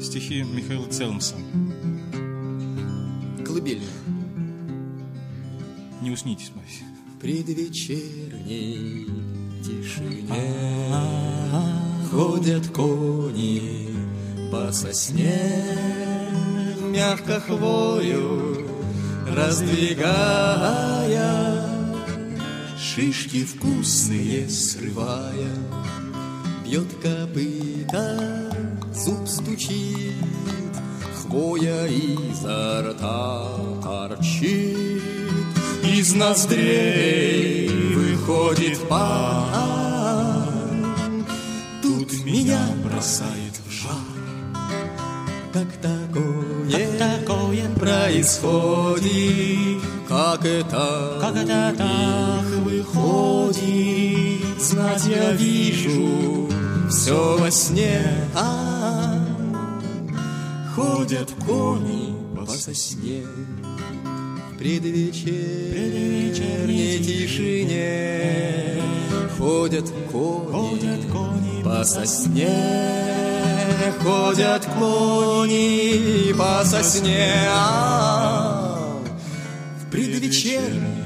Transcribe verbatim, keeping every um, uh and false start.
стихи Михаила Целмса. Колыбельная. Не усните, смотрите. В предвечерней тишине ходят кони по сосне, мягко хвою раздвигая, шишки вкусные срывая. Бьет копыта, зуб стучит, хвоя изо рта торчит, из ноздрей выходит пар. Тут меня бросает в жар. Как такое, как такое происходит? Как это, как это так выходит? Знать я вижу все во сне. А-а-а. Ходят кони по сосне в предвечерней тишине. Ходят кони, ходят кони по сосне. Ходят кони по сосне. А-а-а. В предвечерней